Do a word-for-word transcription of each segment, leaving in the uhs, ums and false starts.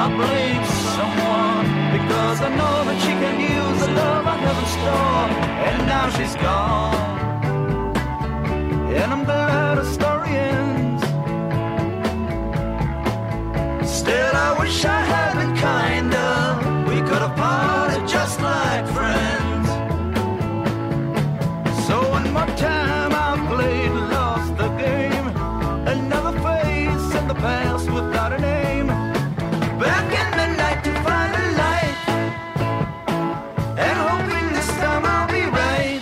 I blame someone, because I know that she can use the love I have in store. And now she's gone, and I'm glad her story ends. Still I wish I had been kinder. We could have parted just like friends. So one more time I played, lost the game. Another face in the past without a name. Back in the night to find a light, and hoping this time I'll be right.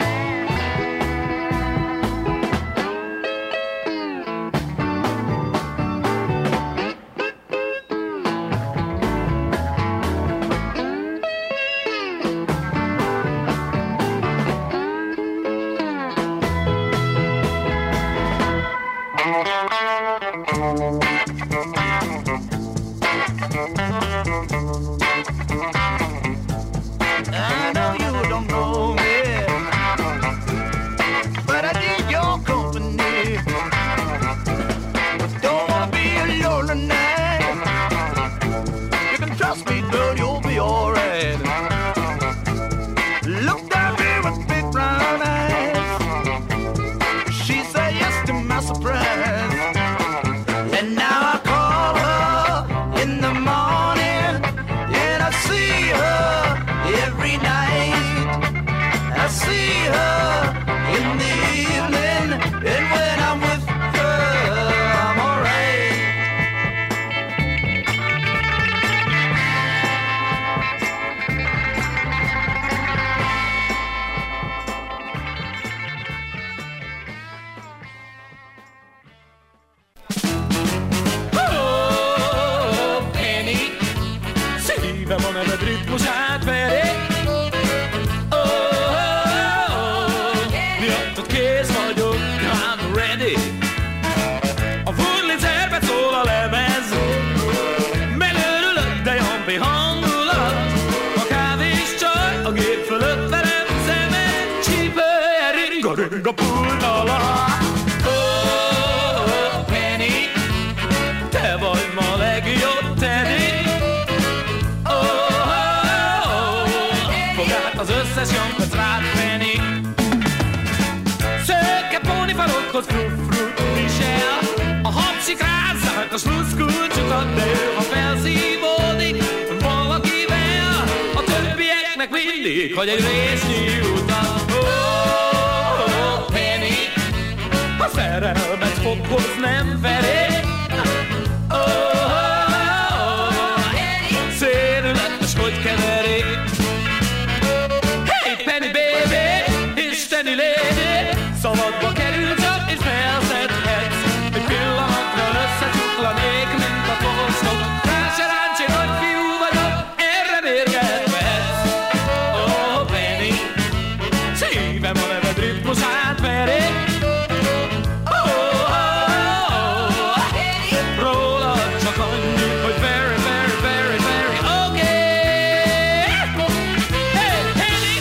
I know you don't know me, but I need your company. Don't wanna be alone tonight. You can trust me, girl, you'll be alright. Looked at me with big brown eyes. She said yes to my surprise. And now I call her in the morning, and I see her every night. I see her in the evening, and when I'm with her, I'm alright. Oh, Penny, szívem a neved ritmusát veri. Oh, oh, oh, miattad kész vagyok, I'm ready. A Wurlitzerbe szól a lemez, belőlülök, de jombi hangulat. A kávés csaj a gép fölött velem szemed, csípője ringa-ringa pultala. Oh, oh, Penny, te vagy ma legjobb, Teddy. Oh, oh, oh, fogd át az összes jonkot rád, Penny. Szöke pónifarokhoz frut-frut visel, a hapsik rázzák a sluszkulcsukat, de ő, ha felszívódik valakivel, a többieknek mindig hagy egy résznyi utat. Oh, oh, oh, Penny, a szerelmet foghoz nem veri. Oh, oh, oh, szélületes, hogy keveri. Hey, Penny baby, isteni lady, szabadba kerül csak és felszedhetsz. Egy pillanatra összecsuklanék, mint a fosztok. Ráseráncsi nagyfiú vagyok, erre mérgetvetsz. Oh, Penny, szívem a neved ritmusát veri. Oh, oh, oh, rólad csak annyi, hogy very, very, very, very okay. Hey, Penny!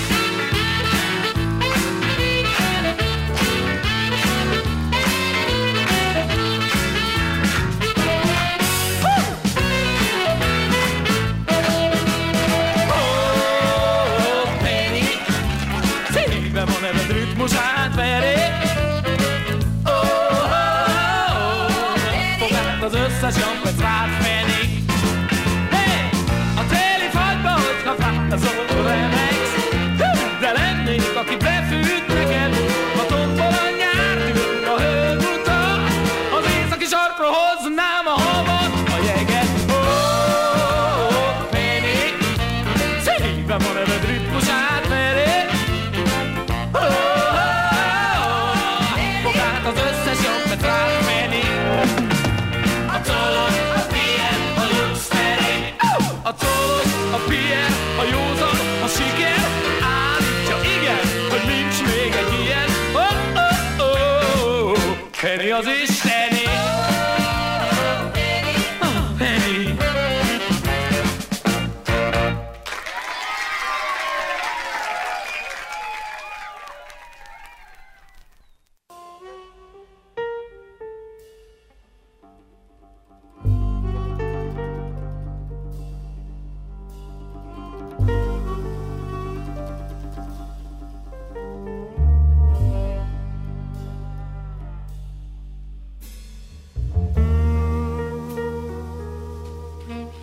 Oh, Penny, szívem a neved ritmusát veri. Oh, oh, oh, fogd át az összes jonkot rád, Penny. Hey, a téli fagyba, hogyha fázol, remegsz. Hű, de lennék, aki befűt neked, a tombol a nyártűr, a hőguta. Az északi sarkra hoznám a havat, a jeget. Oh, oh, oh, Penny, szívem a neved ritmusát veri. Oh, oh, oh, fogd át az összes jonkot rád, Penny. A tolos, a Pierre, a luxferi. A tolos, a Pierre, a józan, a siker. Állítja igen, hogy nincs még egy ilyen. Oh, oh, oh, oh, Penny az isteni. Oh, Penny.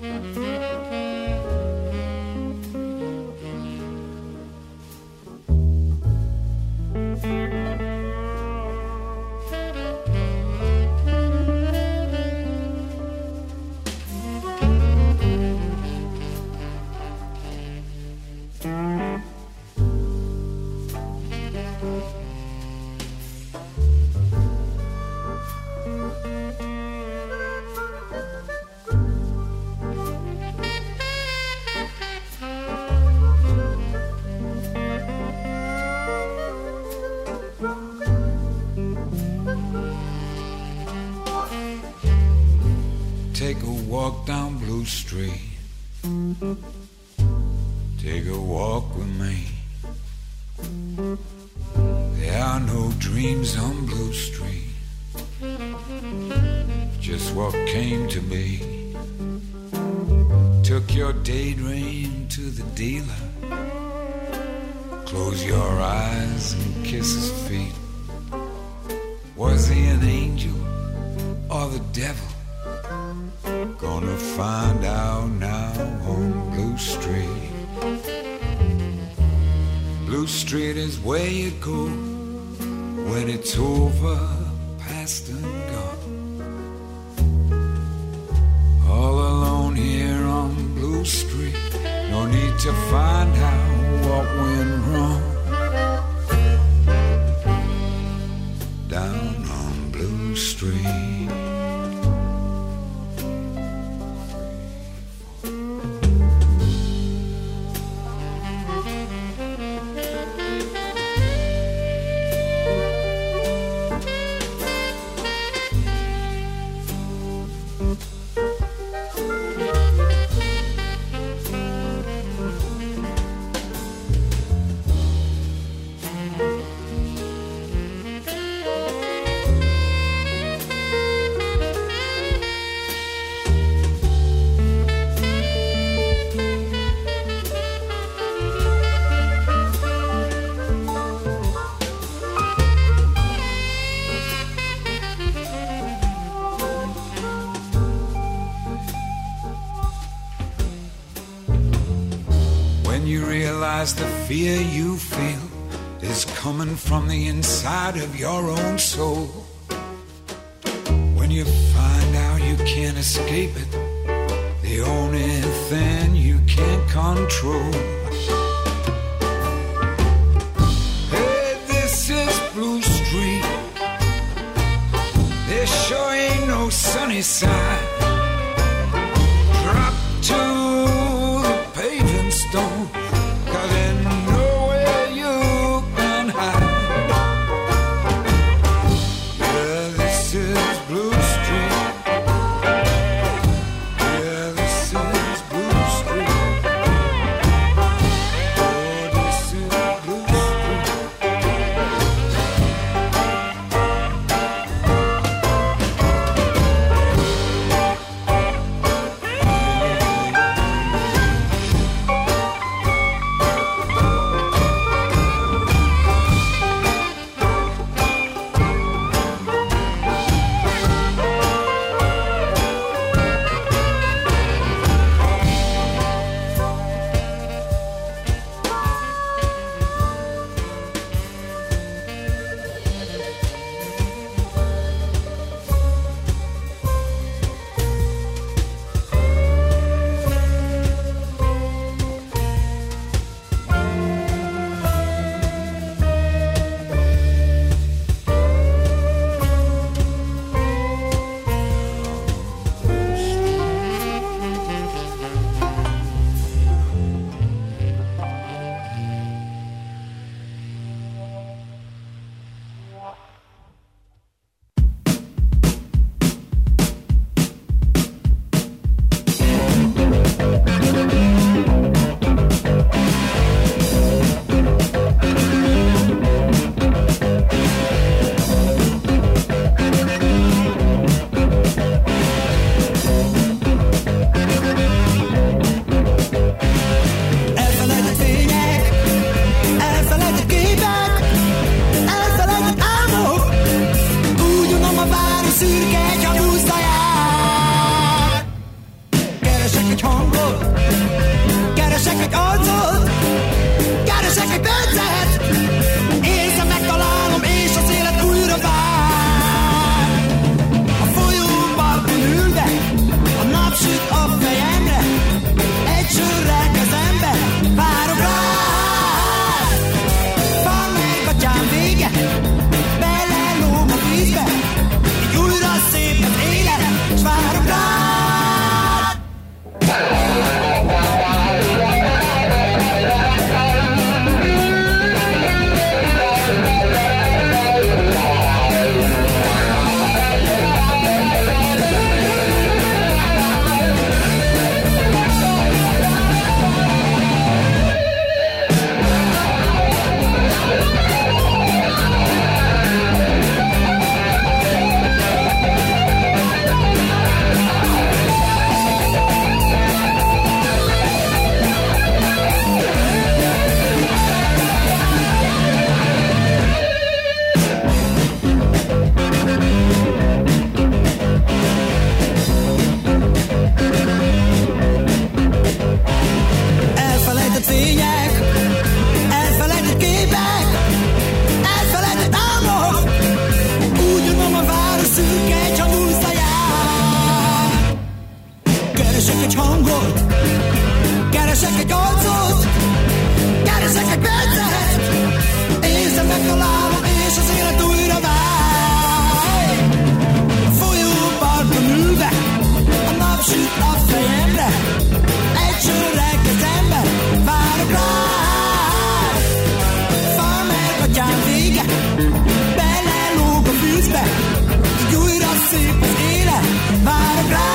Take a walk down Blue Street. Take a walk with me. There are no dreams on Blue Street, just what came to be. Took your daydream to the dealer. Close your eyes and kiss his feet. Was he an angel or the devil? Gonna find out now on Blue Street. Blue Street is where you go when it's over, past and gone. All alone here on Blue Street, no need to find out what went wrong. Down on Blue Street. The fear you feel is coming from the inside of your own soul. When you find out you can't escape it, the only thing you can't control. Hey, this is Blue Street. There sure ain't no sunny side. Drop to the paving stone. Keresek egy hangot, keresek egy arcot, keresek egy percet, érzem, megtalálom, és az élet újra vár. A folyóparton ülve, a nap süt a fejemre, egy sörrel kezembe, várok rád. Van meg atyám vége, belelóm a vízbe, így újra szép az élet, s várok rád. Keresek egy hangot, keresek egy arcot, keresek egy percet, érzem, megtalálom, és az élet újra vár. A folyóparton ülve, a nap süt a fejemre, egy sörrel kezembe, várok rád. Van meg atyám vége, belelóg a vízbe, így újra szép az élet, várok rád.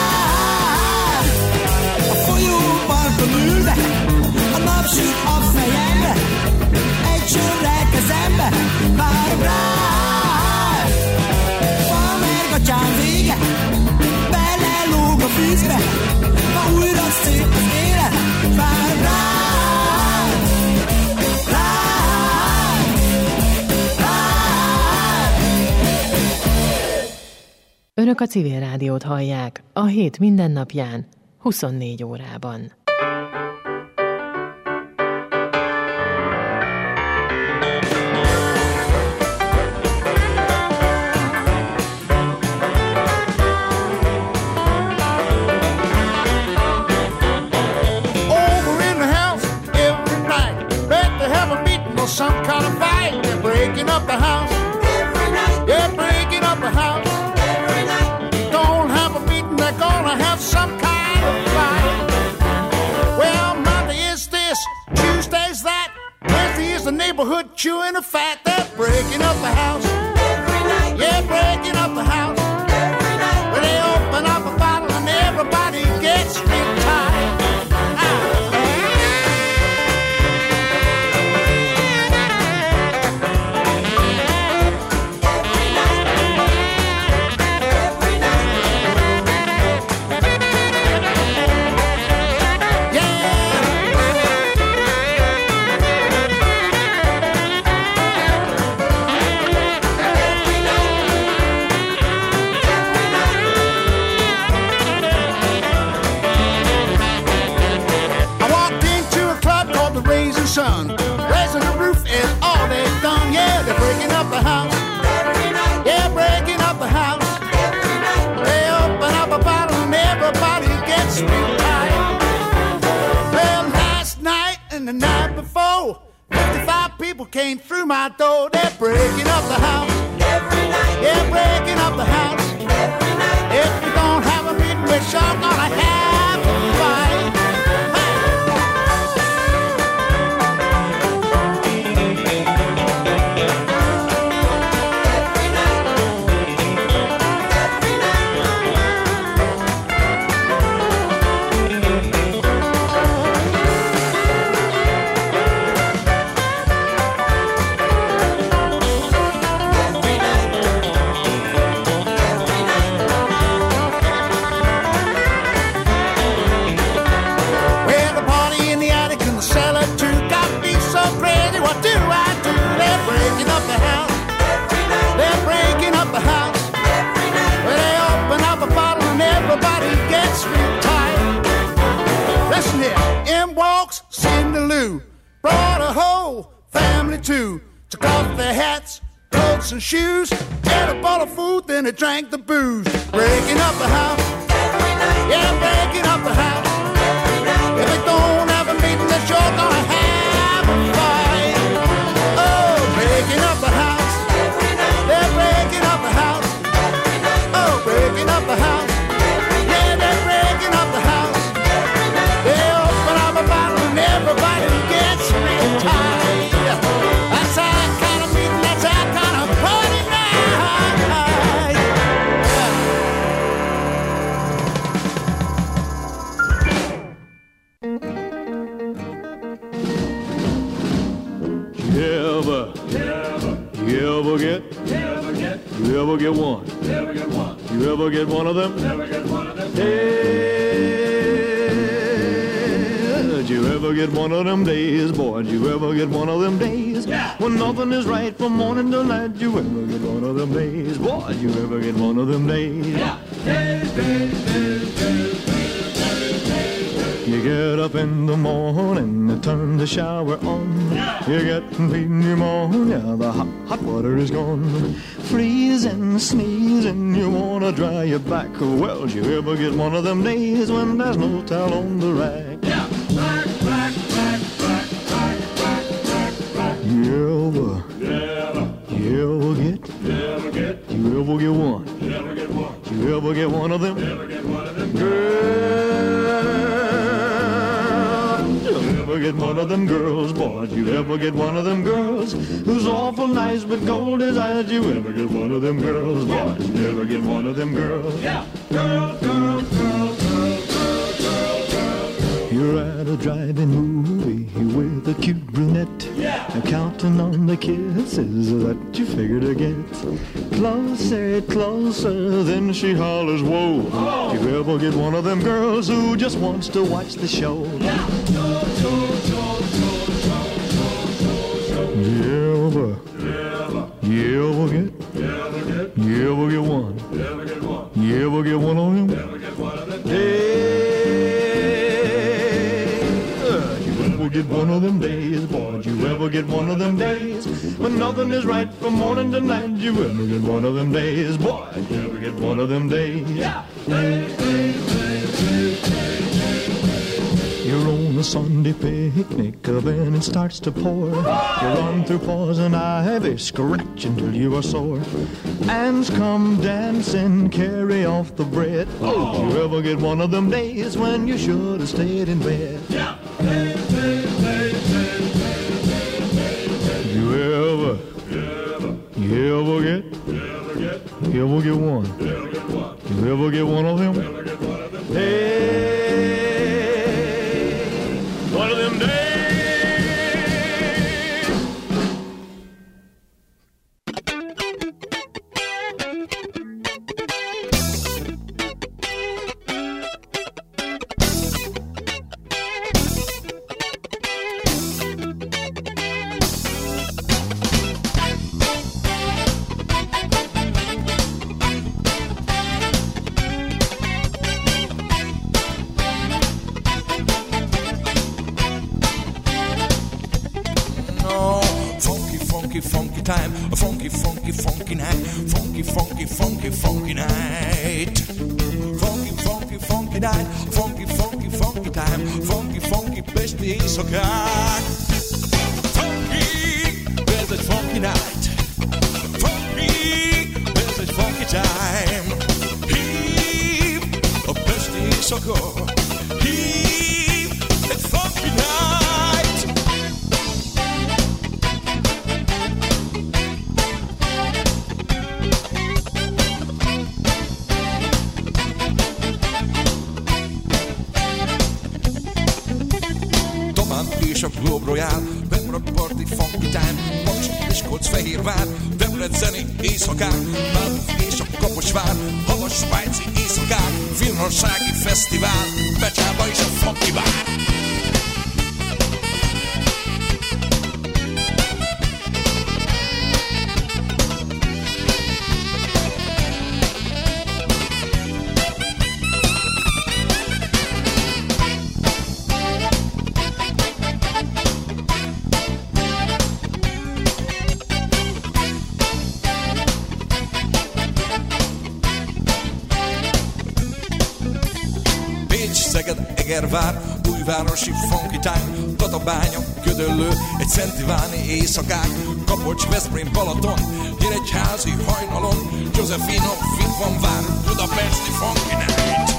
Ülve, a nap süt a fejemre, egy sörrel kezembe, várok rád. Van meg atyám vége, belelóg a vízbe, ma újra szép az élet, várok rád. Rád, rád. Önök a Civil Rádiót hallják a hét mindennapján, huszonnégy órában. Some kind of fight, they're breaking up the house. Every night, they're breaking up the house. Every night, don't have a meeting, they're gonna have some kind of fight. Well, Monday is this, Tuesday's that, Wednesday is the neighborhood chewing the fat. They're breaking up the house. Every night, yeah, breaking up the house. Every night, when they open up a bottle and everybody gets real tired. Sun. Raising the roof is all they've done. Yeah, they're breaking up the house. Every night. Yeah, breaking up the house. Every night. They open up a bottle and everybody gets real tired. Well, last night and the night before, fifty-five people came through my door. They're breaking up the house. Every night. Yeah, breaking up the house. Every night. If we don't have a meeting, we're sure gonna have a fight. folks, Cindy Lou, brought a whole family too. Took off their hats, coats and shoes, ate a bowl of food, then they drank the booze. Breaking up the house, yeah, breaking up the house. If they don't have a meeting, they're sure gonna have a fight. Oh, breaking up the house, they're breaking up the house. Oh, breaking up the house, yeah, they're breaking up the house. They open up a bottle and everybody gets real tight. That's that kind of meeting, that's that kind of party night. You ever, you ever get, you ever get one, you ever get one of them? Hey, did you ever get one of them days, boy? Did you ever get one of them days when nothing is right from morning till night? Did you ever get one of them days, boy? Did you ever get one of them days? You get up in the morning and turn the shower on. You get pneumonia, the hot, hot water is gone. Freezing, sneezing, you wanna dry your back. Well, did you ever get one of them days when there's no towel on the rack? Yeah. Black, black, black, black, black, black, black, black. You ever, never. You ever get, never get. You ever get one, never get one. You ever get one of them? Never get one of them. Girl, ever get one of them girls, boy? Did you ever get one of them girls who's awful nice but gold as eyes? Did you ever get one of them girls, boy? Did you ever get one of them girls? Yeah, girl, girl, girl, girl, girl, girl, girl. You're at a drive-in movie with a cute brunette, yeah, counting on the kisses that you figure to get. Closer, closer, then she hollers, whoa. Oh. Did you ever get one of them girls who just wants to watch the show? Yeah. You ever, you ever get, you ever get one, you ever get one of them? Hey, you ever get one of them days, boy? Did you ever get one of them days when nothing is right from morning to night? Did you ever get one of them days, boy? Did you ever get one of them days? Yeah. You're on a Sunday picnic, then it starts to pour. You run through paws and ivy, scratch until you are sore. Ants come dancing, carry off the bread. Oh, did you ever get one of them days when you should have stayed in bed? Yeah. You ever, you ever get, you ever get one? You ever get one of them? Hey. One of them days. Funky time, a funky, funky, funky night, funky, funky, funky, funky night, funky, funky, funky night, funky, funky, funky time, funky, funky, best éjszaka. Funky, ez egy funky night, funky, ez egy funky time, hív a best éjszaka, hív egy funky night. És a Globe Royale, bemaradt party, funky time, Paks, Miskolc, Fehérvár, Debreceni éjszakák, Bálmuf és a Kaposvár, Havas, svájci éjszakák, Finnországi fesztivál, Becsába és a funky bár. Fehérvár, újvárosi funky time, Tatabánya, Gödöllő, egy szentiváni éjszakák, Kapocs, Veszprém, Balaton, Nyíregyházi hajnalon, Josephino, Fit van vár, Budapesti funky night.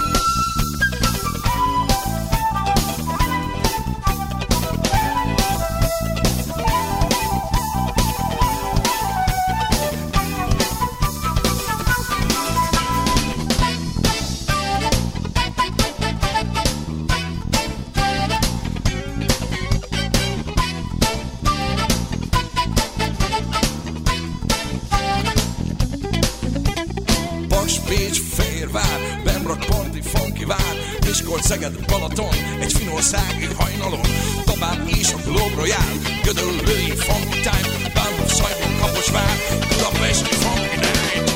Szeged, Balaton, egy finországi hajnalon, Tabán és a Globe Royale, Gödöllői funky time, Bánhol, Sajban, Kaposvár, Budapesti funky night.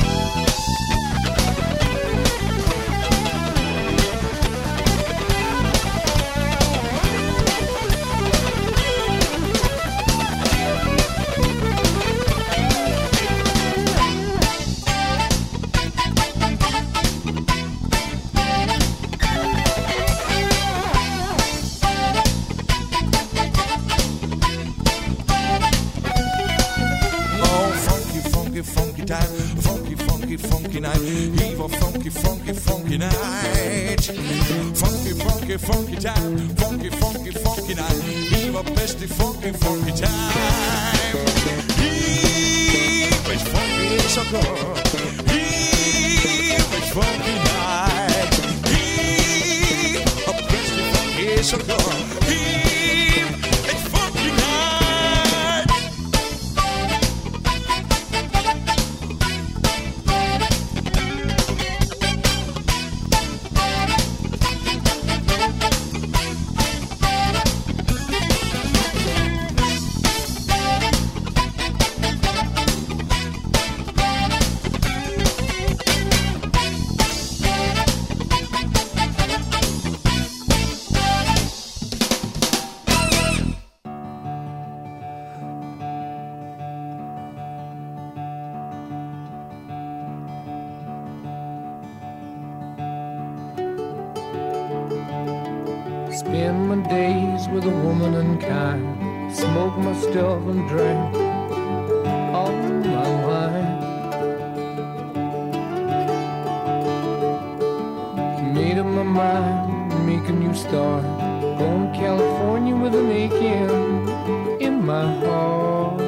Funky time, funky, funky, funky night. Viva Pesti, funky, funky time. Hív egy funky éjszaka, hív egy funky night. Hív a Pesti funky éjszaka, hív egy funky night. Spend my days with a woman unkind, smoke my stuff and drink all my wine. Made up my mind, make a new start, going to California with an aching in my heart.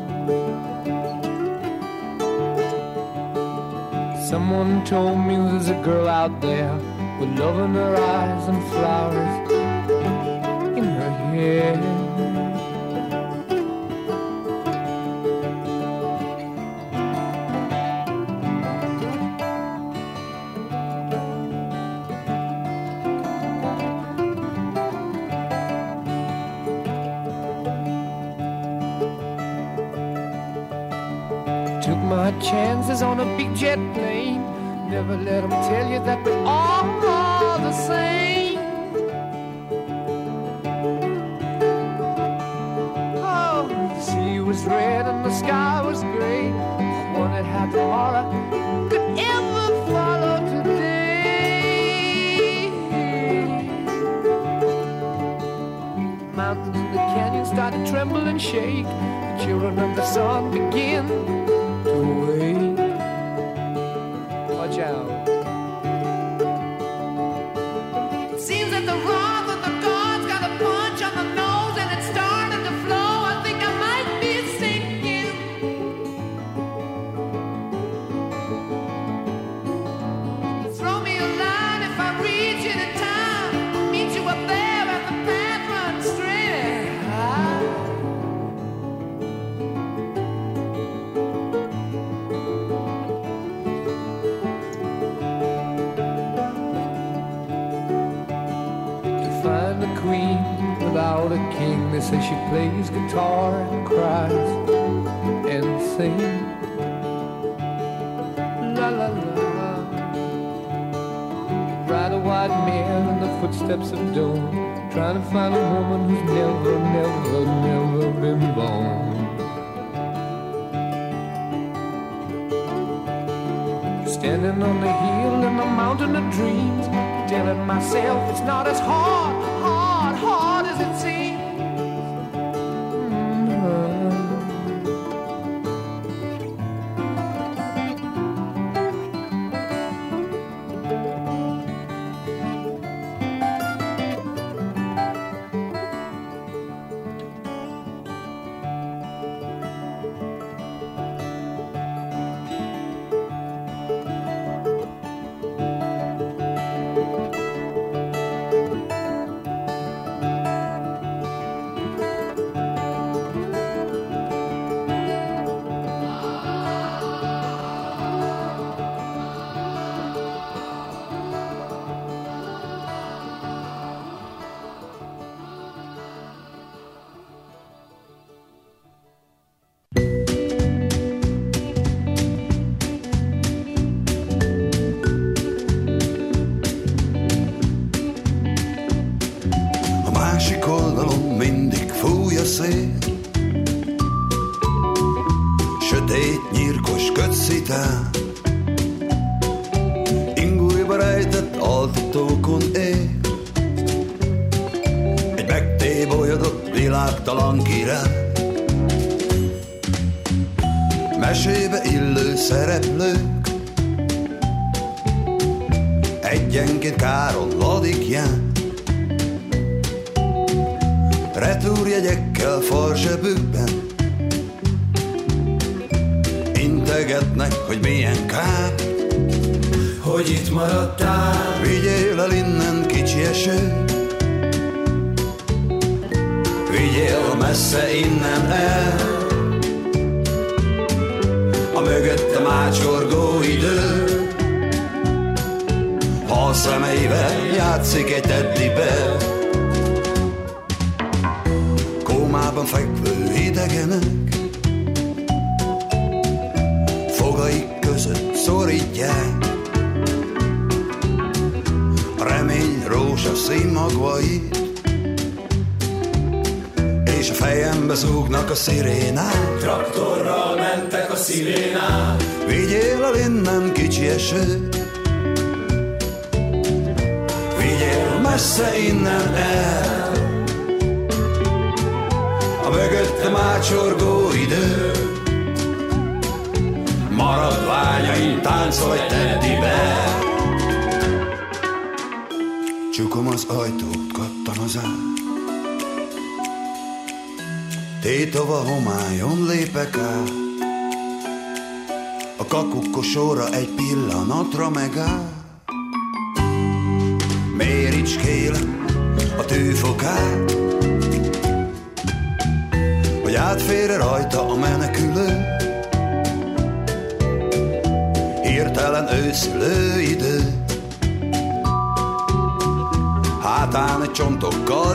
Someone told me there's a girl out there with love in her eyes and flowers in her hair. Took my chances on a big jet plane. Never let them tell you that we're all the same. Oh, the sea was red and the sky was gray. I wondered how tomorrow could ever follow today. Mountains in the canyon started to tremble and shake. The children of the sun began to wake. Watch out. It seems that the wrath of the gods got a punch on the nose and it started to flow. I think I might be sinking. Throw me a line if I reach it in time. Meet you up there at the path runs straight high. Queen without a king. They say she plays guitar and cries and sings. La la la. Ride a white mare in the footsteps of dawn, trying to find a woman who's never, never, never been born. Standing on the hill in the mountain of dreams, telling myself it's not as hard, hard, hard as it seems. Sötét, nyírkos kötszitán, ingújba rejtett altatókon él. Egy megtébolyodott világtalan király, mesébe illő szereplők, egyenként káron ladikján, retúrjegyekkel farzsebükben, integetnek, hogy milyen kár, hogy itt maradtál. Vigyél el innen, kicsi eső, vigyél messze innen el, a mögöttem átsorgó idő, hal szemeivel játszik egy teddibe. Kómában fekvő idegenek fogaik között szorítják a remény rózsaszín magvait, és a fejembe zúgnak a szirénák. Traktorral mentek a szirénák. Vigyél el innen, kicsi eső, vigyél messze innen el, a mögöttem átsorgó idő, maradványaim táncolj teddibe. Csukom az ajtót, kattan az ár, tétova homályon lépek át, a kakukkosóra egy pillanatra megáll. Méricskélem a tűfokát, hogy átfér rajta a menekülő, hirtelen őszülő idő, hátán egy csontokkal